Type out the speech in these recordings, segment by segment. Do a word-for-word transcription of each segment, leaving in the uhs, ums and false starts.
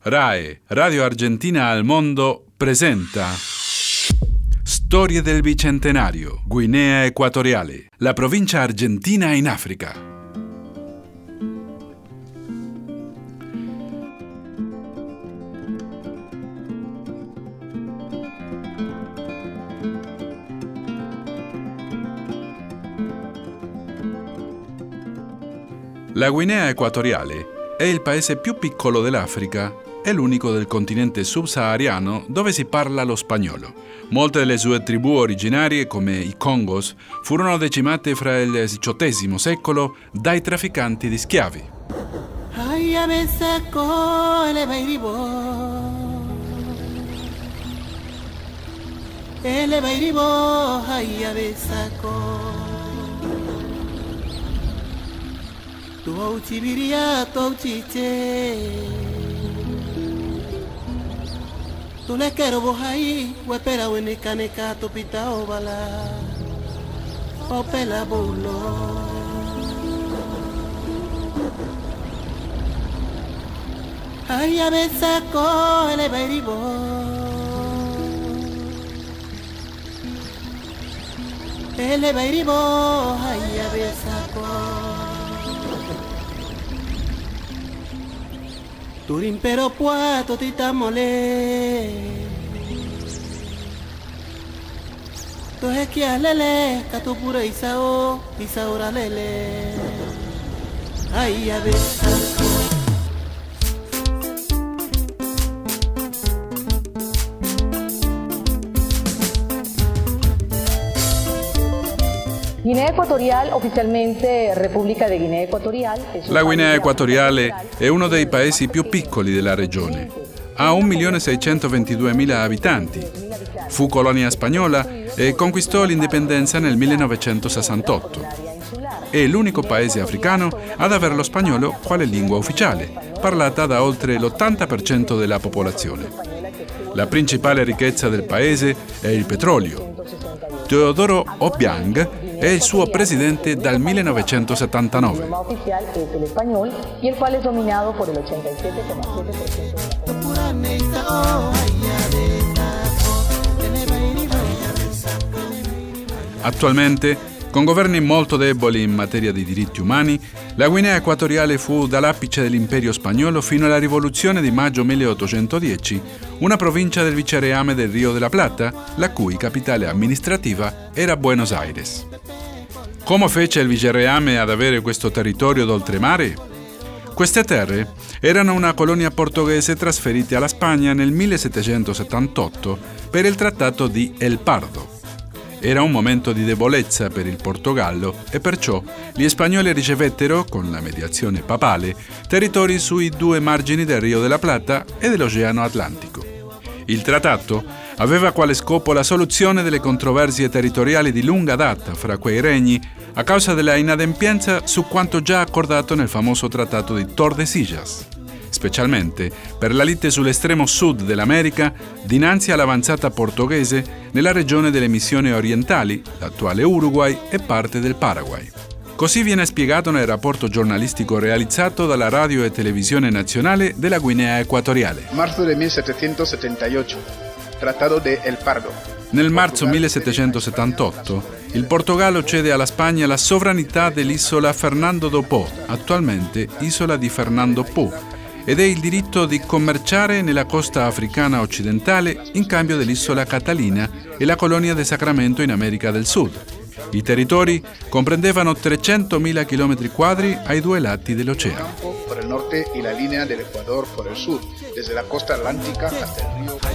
RAE, Radio Argentina al Mondo, presenta Storie del Bicentenario, Guinea Equatoriale, la provincia argentina in Africa. La Guinea Equatoriale è il paese più piccolo dell'Africa e l'unico del continente subsahariano dove si parla lo spagnolo. Molte delle sue tribù originarie, come i Congos, furono decimate fra il diciottesimo secolo dai trafficanti di schiavi. Tu le quiero bohai, wepera wene kaneka topita obala, opela bolo. Ay abesa ko ele bairibo, ele bairibo, ay abesa ko. Turin pero puato tita mole, to es que alele, cato pura isao, isaura lele, ay a besar. Guinea Equatorial, oficialmente Repubblica di Guinea Equatorial. La Guinea Equatoriale è uno dei paesi più piccoli della regione. Ha un milione seicentoventiduemila abitanti. Fu colonia spagnola e conquistò l'indipendenza nel millenovecentosessantotto. È l'unico paese africano ad avere lo spagnolo quale lingua ufficiale, parlata da oltre l'ottanta per cento della popolazione. La principale ricchezza del paese è il petrolio. Teodoro Obiang è il suo presidente dal millenovecentosettantanove. Il quale è dominato per l'ottantasette virgola sette per cento. Attualmente, con governi molto deboli in materia di diritti umani, la Guinea Equatoriale fu dall'apice dell'imperio spagnolo fino alla rivoluzione di maggio milleottocentodieci una provincia del vicereame del Rio de la Plata, la cui capitale amministrativa era Buenos Aires. Come fece il vicereame ad avere questo territorio d'oltremare? Queste terre erano una colonia portoghese trasferite alla Spagna nel millesettecentosettantotto per il trattato di El Pardo. Era un momento di debolezza per il Portogallo e perciò gli spagnoli ricevettero, con la mediazione papale, territori sui due margini del Rio della Plata e dell'Oceano Atlantico. Il trattato aveva quale scopo la soluzione delle controversie territoriali di lunga data fra quei regni a causa della inadempienza su quanto già accordato nel famoso trattato di Tordesillas, specialmente per la lite sull'estremo sud dell'America dinanzi all'avanzata portoghese nella regione delle Missioni Orientali, l'attuale Uruguay e parte del Paraguay. Così viene spiegato nel rapporto giornalistico realizzato dalla radio e televisione nazionale della Guinea Equatoriale. Marzo del millesettecentosettantotto, Trattato de El Pardo. Nel marzo millesettecentosettantotto, il Portogallo cede alla Spagna la sovranità dell'isola Fernando do Pó, attualmente isola di Fernando Poo, ed è il diritto di commerciare nella costa africana occidentale in cambio dell'isola Catalina e la colonia de Sacramento in America del Sud. I territori comprendevano trecentomila chilometri quadri ai due lati dell'oceano. Per il nord e la linea dell'Ecuador per il sud, desde la costa atlantica hasta il rio.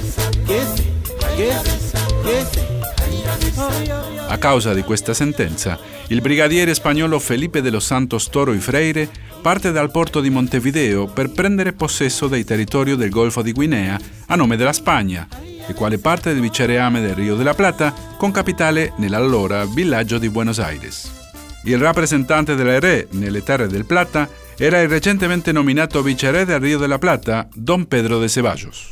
A causa di questa sentenza, il brigadiere spagnolo Felipe de los Santos Toro y Freire parte dal porto di Montevideo per prendere possesso dei territori del Golfo di Guinea a nome della Spagna, e quale parte del vicereame del Rio de la Plata, con capitale nell'allora villaggio di Buenos Aires. Il rappresentante del re nelle terre del Plata era il recentemente nominato viceré del Rio de la Plata, Don Pedro de Ceballos.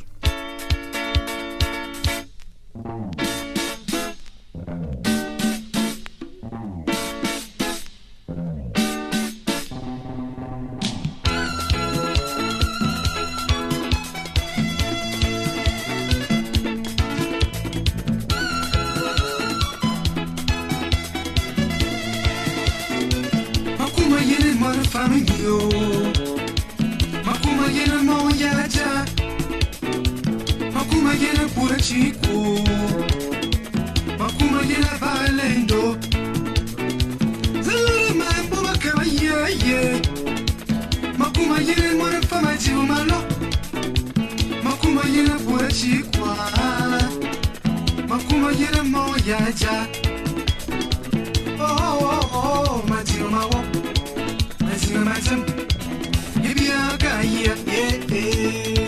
chico makuma yela balendo zalala mambo makaba yeye makuma yela mwana fama jibu malo makuma yela bura chikwa makuma yela moya ja oh oh oh majibu mawo majibu majam ibiya gaya yeah yeah.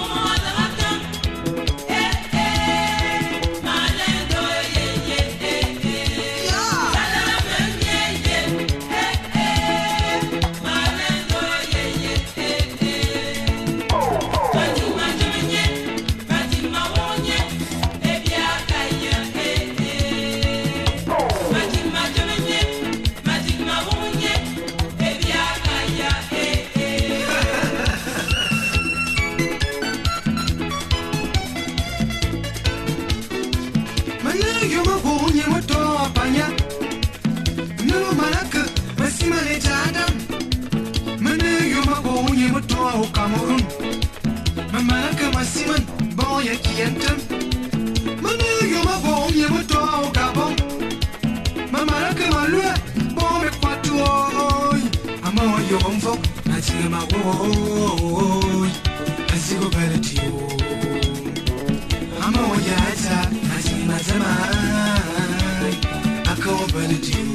Cameroon, Mamaka Masiman, Boya Kienton, Manu Yuma Bom Yamuto Gabon, Mamaka Malua, Bom Equatoy, Amo Yom Folk, Nazima Boy, Nazigo Belletio, Amo Yaza, Nazima Zamai, Ako Belletio.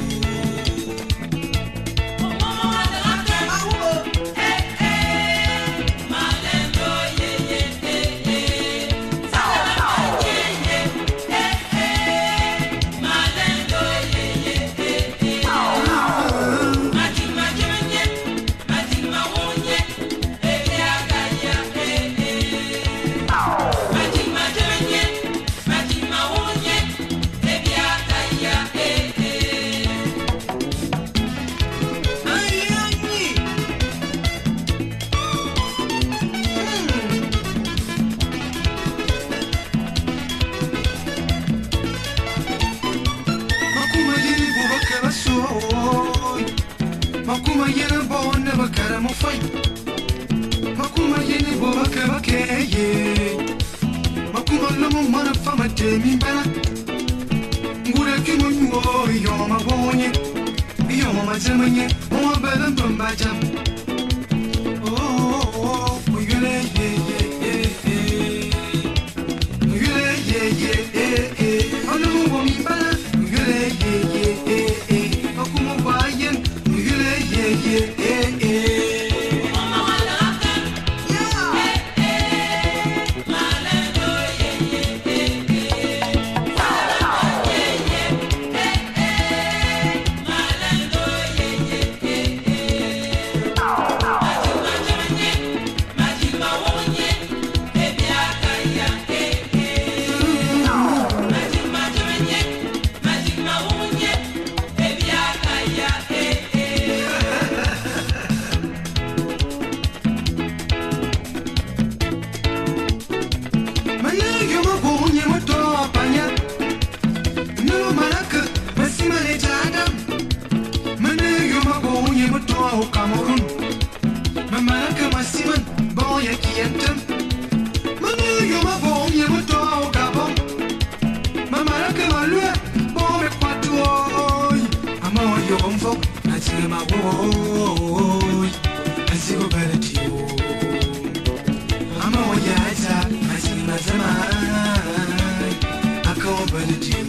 Makuma yena bo never cara mo fai Makuma yene bo baka baka ye Makuma lomo mana fama te mi bana Ngura ki mo nyuo yo ma bonye Yo ma zemanye mo bela mbamba jam Oh oh oh mo yele ye ye ye Mo yele ye ye ye Ono mo bo mi bana Mo yele ye ye ye Makuma ba yen yeah, yeah, yeah, yeah. Mama wala ka, yeah, eh, eh. Malendo, yeah, yeah, yeah, yeah. Malendo, yeah, yeah, eh, eh. Malendo, yeah, yeah, yeah, yeah. Majima, majima, wonye, baby, akaya, eh, eh. Majima, majima, wonye, baby, akaya, eh, eh. Cameroon, Mamaka Masiman, Boya Kienton, Manu Yuma Bom Yamuto Gabon, Mamaka Malua, Bom Equatoy, Amo Yom Folk, Nazima Boy, Nazigo Belletio, Amo Yaza, Nazima Zamai, Ako Belletio.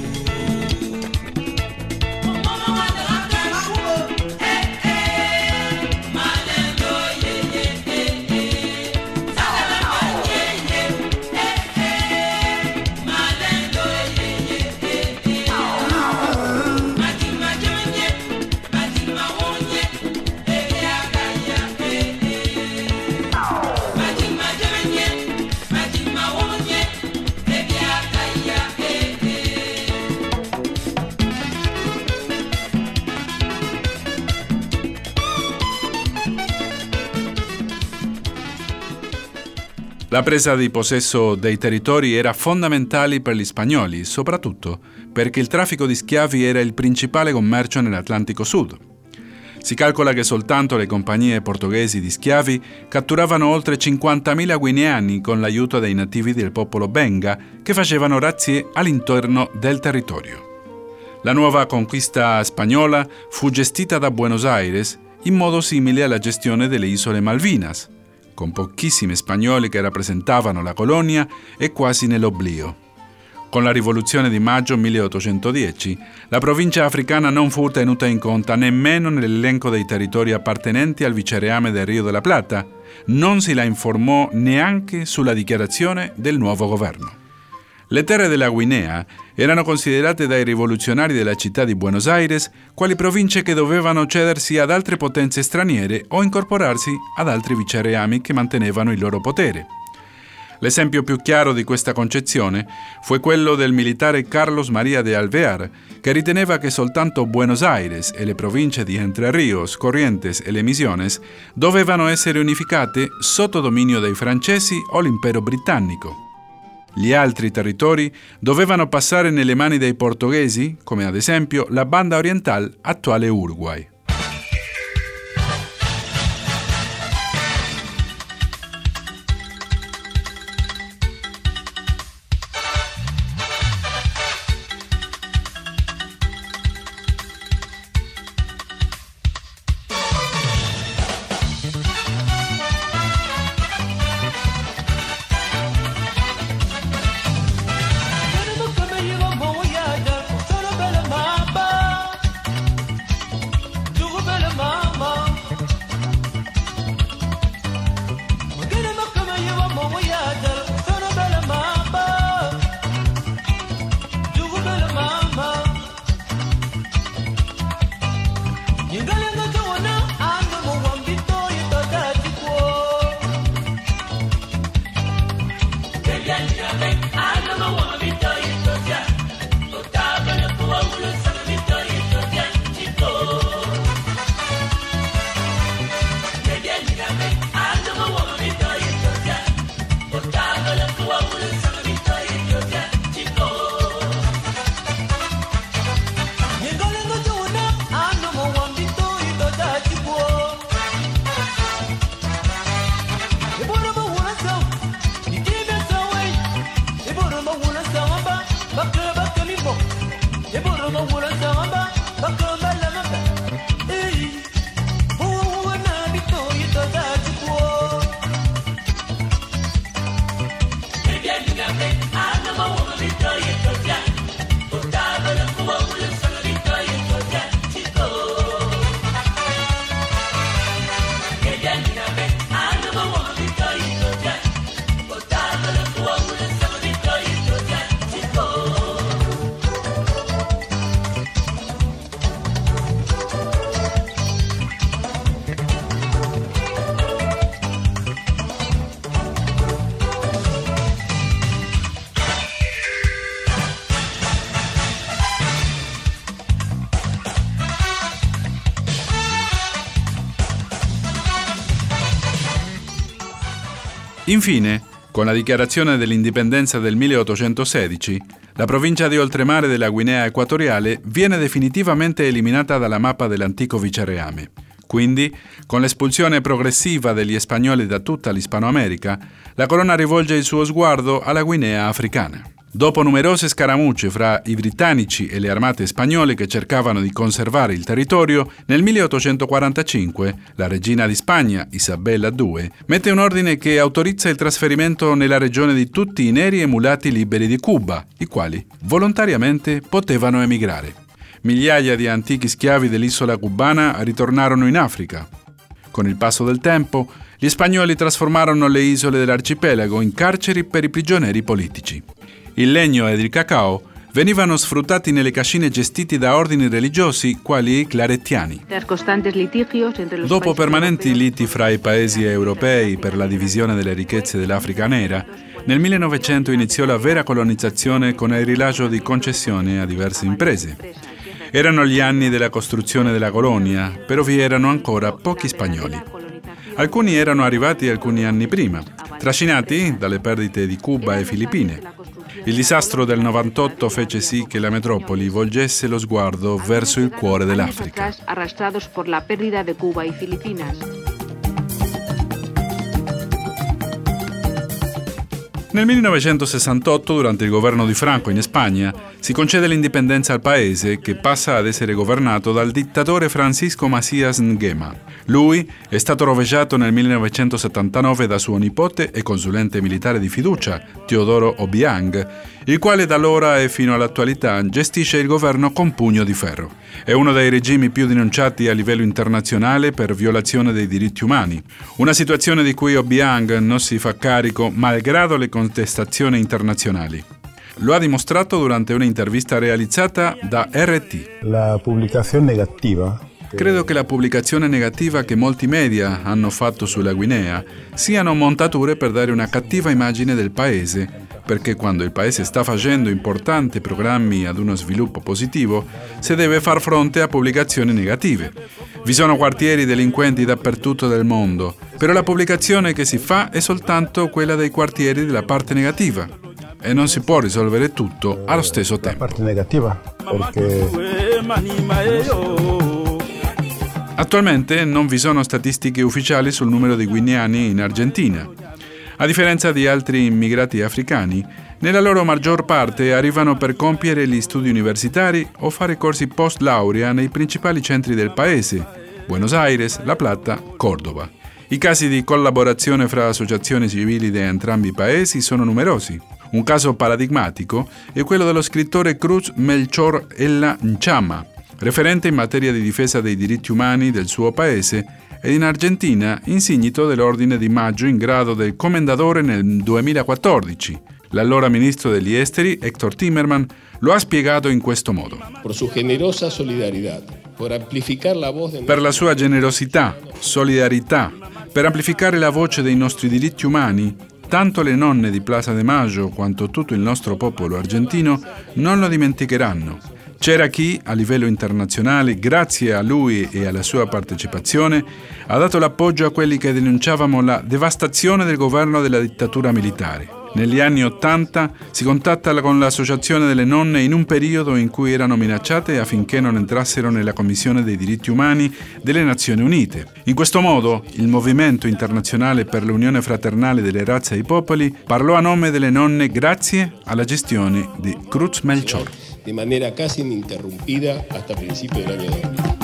La presa di possesso dei territori era fondamentale per gli spagnoli, soprattutto perché il traffico di schiavi era il principale commercio nell'Atlantico Sud. Si calcola che soltanto le compagnie portoghesi di schiavi catturavano oltre cinquantamila guineani con l'aiuto dei nativi del popolo Benga che facevano razzie all'interno del territorio. La nuova conquista spagnola fu gestita da Buenos Aires in modo simile alla gestione delle isole Malvinas, con pochissimi spagnoli che rappresentavano la colonia e quasi nell'oblio. Con la rivoluzione di maggio milleottocentodieci, la provincia africana non fu tenuta in conto nemmeno nell'elenco dei territori appartenenti al vicereame del Rio della Plata, non si la informò neanche sulla dichiarazione del nuovo governo. Le terre della Guinea erano considerate dai rivoluzionari della città di Buenos Aires quali province che dovevano cedersi ad altre potenze straniere o incorporarsi ad altri vicereami che mantenevano il loro potere. L'esempio più chiaro di questa concezione fu quello del militare Carlos María de Alvear, che riteneva che soltanto Buenos Aires e le province di Entre Ríos, Corrientes e Le Misiones dovevano essere unificate sotto dominio dei francesi o l'impero britannico. Gli altri territori dovevano passare nelle mani dei portoghesi, come ad esempio la Banda Oriental, attuale Uruguay. Infine, con la dichiarazione dell'indipendenza del milleottocentosedici, la provincia di oltremare della Guinea Equatoriale viene definitivamente eliminata dalla mappa dell'antico vicereame. Quindi, con l'espulsione progressiva degli spagnoli da tutta l'Ispanoamerica, la corona rivolge il suo sguardo alla Guinea africana. Dopo numerose scaramucce fra i britannici e le armate spagnole che cercavano di conservare il territorio, nel milleottocentoquarantacinque la regina di Spagna, Isabella seconda, mette un ordine che autorizza il trasferimento nella regione di tutti i neri e mulati liberi di Cuba, i quali volontariamente potevano emigrare. Migliaia di antichi schiavi dell'isola cubana ritornarono in Africa. Con il passo del tempo, gli spagnoli trasformarono le isole dell'arcipelago in carceri per i prigionieri politici. Il legno ed il cacao venivano sfruttati nelle cascine gestite da ordini religiosi quali i clarettiani. Dopo permanenti liti fra i paesi europei per la divisione delle ricchezze dell'Africa nera, nel millenovecento iniziò la vera colonizzazione con il rilascio di concessioni a diverse imprese. Erano gli anni della costruzione della colonia, però vi erano ancora pochi spagnoli. Alcuni erano arrivati alcuni anni prima, trascinati dalle perdite di Cuba e Filippine. Il disastro del novantotto fece sì che la metropoli volgesse lo sguardo verso il cuore dell'Africa. Arrastrados por la pérdida de Cuba y Filipinas. Nel millenovecentosessantotto, durante il governo di Franco in Spagna, si concede l'indipendenza al paese che passa ad essere governato dal dittatore Francisco Macías Nguema. Lui è stato rovesciato nel millenovecentosettantanove da suo nipote e consulente militare di fiducia, Teodoro Obiang, il quale da allora e fino all'attualità gestisce il governo con pugno di ferro. È uno dei regimi più denunciati a livello internazionale per violazione dei diritti umani. Una situazione di cui Obiang non si fa carico malgrado le contestazioni internazionali. Lo ha dimostrato durante un'intervista realizzata da R T. La pubblicazione negativa. Credo che la pubblicazione negativa che molti media hanno fatto sulla Guinea siano montature per dare una cattiva immagine del paese, perché quando il paese sta facendo importanti programmi ad uno sviluppo positivo, si deve far fronte a pubblicazioni negative. Vi sono quartieri delinquenti dappertutto del mondo, però la pubblicazione che si fa è soltanto quella dei quartieri della parte negativa e non si può risolvere tutto allo stesso tempo. La parte negativa, perché... Attualmente non vi sono statistiche ufficiali sul numero di guineani in Argentina. A differenza di altri immigrati africani, nella loro maggior parte arrivano per compiere gli studi universitari o fare corsi post laurea nei principali centri del paese: Buenos Aires, La Plata, Córdoba. I casi di collaborazione fra associazioni civili di entrambi i paesi sono numerosi. Un caso paradigmatico è quello dello scrittore Cruz Melchor Ella Nchama, referente in materia di difesa dei diritti umani del suo paese, ed in Argentina insignito dell'Ordine di Maggio in grado del Commendatore nel duemilaquattordici. L'allora ministro degli esteri, Héctor Timerman, lo ha spiegato in questo modo. Por su generosa solidaridad, por amplificar la voz de... Per la sua generosità, solidarietà, per amplificare la voce dei nostri diritti umani, tanto le nonne di Plaza de Mayo quanto tutto il nostro popolo argentino non lo dimenticheranno. C'era chi, a livello internazionale, grazie a lui e alla sua partecipazione, ha dato l'appoggio a quelli che denunciavano la devastazione del governo della dittatura militare. Negli anni Ottanta si contatta con l'Associazione delle Nonne in un periodo in cui erano minacciate affinché non entrassero nella Commissione dei diritti umani delle Nazioni Unite. In questo modo, il Movimento Internazionale per l'Unione Fraternale delle Razze e i Popoli parlò a nome delle nonne grazie alla gestione di Cruz Melchor. De manera casi ininterrumpida hasta principios del año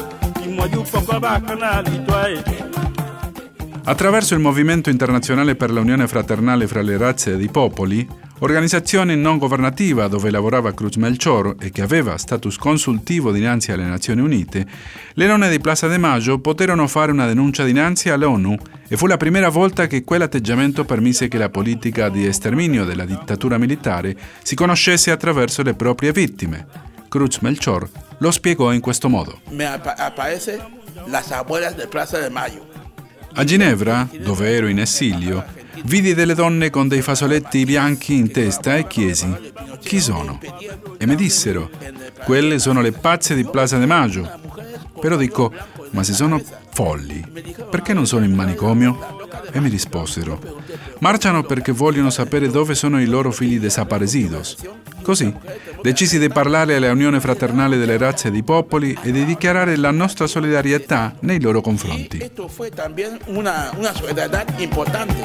dos mil. Attraverso il Movimento Internazionale per l'Unione Fraternale fra le Razze e i Popoli, organizzazione non governativa dove lavorava Cruz Melchor e che aveva status consultivo dinanzi alle Nazioni Unite, le nonne di Plaza de Mayo poterono fare una denuncia dinanzi all'ONU e fu la prima volta che quell'atteggiamento permise che la politica di esterminio della dittatura militare si conoscesse attraverso le proprie vittime. Cruz Melchor lo spiegò in questo modo. Me aparece las abuelas de Plaza de Mayo. A Ginevra, dove ero in esilio, vidi delle donne con dei fazzoletti bianchi in testa e chiesi: chi sono? E mi dissero: quelle sono le pazze di Plaza de Mayo. Però dico: ma se sono folli, perché non sono in manicomio? E mi risposero: marciano perché vogliono sapere dove sono i loro figli desaparecidos. Così decisi di parlare alla Unione Fraternale delle Razze e dei Popoli e di dichiarare la nostra solidarietà nei loro confronti. Esto fue también una, una solidaridad importante.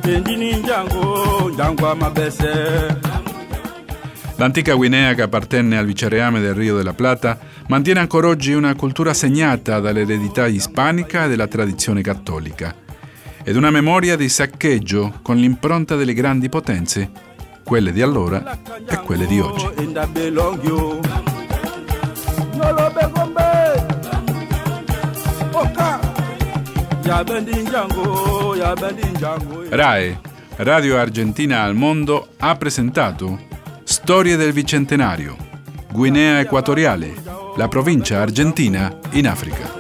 L'antica Guinea, che appartenne al vicereame del Rio della Plata, mantiene ancora oggi una cultura segnata dall'eredità ispanica e dalla tradizione cattolica, ed una memoria di saccheggio con l'impronta delle grandi potenze, quelle di allora e quelle di oggi. RAE, Radio Argentina al Mondo, ha presentato Storie del Bicentenario, Guinea Equatoriale, la provincia argentina in Africa.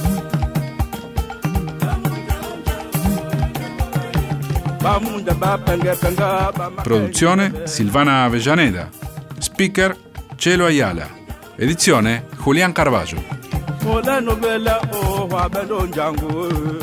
Produzione Silvana Avellaneda. Speaker Cielo Ayala. Edizione Julián Carballo.